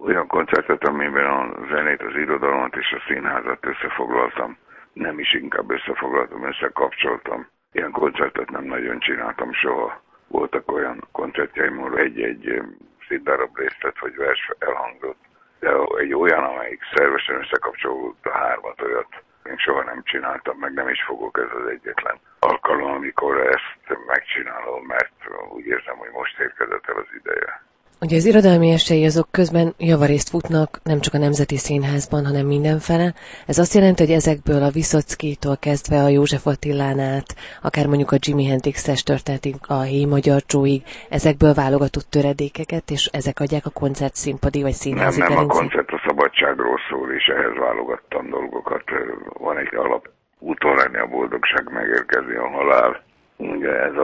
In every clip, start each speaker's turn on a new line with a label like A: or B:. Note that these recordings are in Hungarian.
A: Olyan koncertet, amiben a zenét, az irodalmat és a színházat összefoglaltam. Nem is inkább összefoglaltam, összekapcsoltam. Ilyen koncertet nem nagyon csináltam soha. Voltak olyan koncertjeim, ahol egy-egy színdarab részlet vagy vers elhangzott. De egy olyan, amelyik szervesen összekapcsolódott a hármat, olyat én soha nem csináltam, meg nem is fogok, ez az egyetlen alkalom, amikor ezt megcsinálom, mert úgy érzem, hogy most érkezett el az ideje.
B: Ugye az irodalmi esély azok közben javarészt futnak, nem csak a Nemzeti Színházban, hanem mindenfele. Ez azt jelenti, hogy ezekből a Vyszockitól kezdve a József Attilán át, akár mondjuk a Jimi Hendrixes történetig, a Héj Magyar Joe-ig, ezekből válogatott töredékeket, és ezek adják a koncertszínpadi vagy színházi
A: Nem,
B: gerincét?
A: a koncert a szabadságról szól, és ehhez válogattam dolgokat. Van egy alap: utolérni a boldogság, megérkezni a halál. Ugye ez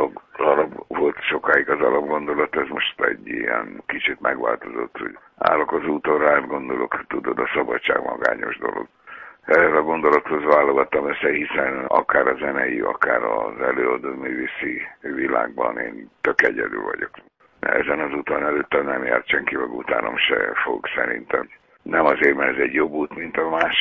A: volt sokáig az alapgondolat, ez most egy ilyen kicsit megváltozott, hogy állok az úton, rád gondolok, tudod, a szabadság magányos dolog. Ehhez a gondolathoz válogattam össze, hiszen akár a zenei, akár az előadó művészi világban én tök egyedül vagyok. Ezen az úton előtte nem járt senki, meg utánom se fog szerintem. Nem azért, mert ez egy jobb út, mint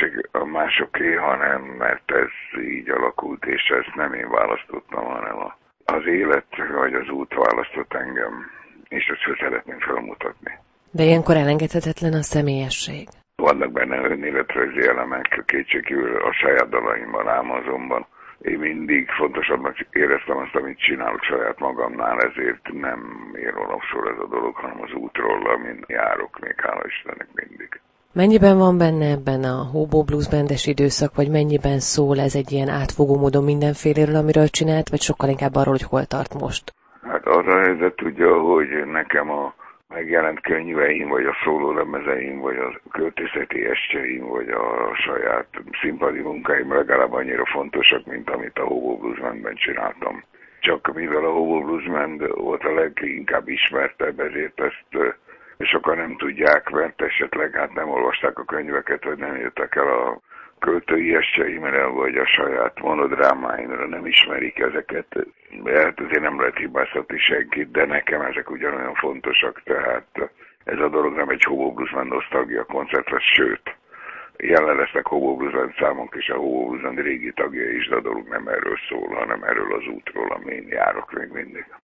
A: a másoké, hanem mert ez így alakult, és ezt nem én választottam, hanem az élet vagy az út választott engem, és ezt szeretném felmutatni.
B: De ilyenkor elengedhetetlen a személyesség.
A: Vannak benne önéletrajzi elemek, kétségkívül a saját dalaimban, ám azonban én mindig fontosabbnak éreztem azt, amit csinálok saját magamnál, ezért nem én rólam szól ez a dolog, hanem az útról, amin járok, még hála Istennek mindig.
B: Mennyiben van benne ebben a Hobo Blues Bandes időszak, vagy mennyiben szól ez egy ilyen átfogó módon mindenféléről, amiről csinált, vagy sokkal inkább arról, hogy hol tart most?
A: Hát az a helyzet tudja, hogy nekem a megjelent könyveim, vagy a szólólemezeim, vagy a költészeti estjeim, vagy a saját színpadi munkáim legalább annyira fontosak, mint amit a Hobo Blues Bandben csináltam. Csak mivel a Hobo Blues Band volt a leginkább ismertebb, ezért ezt sokan nem tudják, mert esetleg nem olvasták a könyveket, vagy nem jöttek el a költői estjeimre, vagy a saját monodrámáimra, nem ismerik ezeket. Hát azért nem lehet hibáztatni senkit, de nekem ezek ugyanolyan fontosak, tehát ez a dolog nem egy Hobo Blues Band nosztalgia koncert lesz, sőt, jelen lesznek Hobo Blues Band számok, és a Hobo Blues Band régi tagjai is, de a dolog nem erről szól, hanem erről az útról, amin járok még mindig.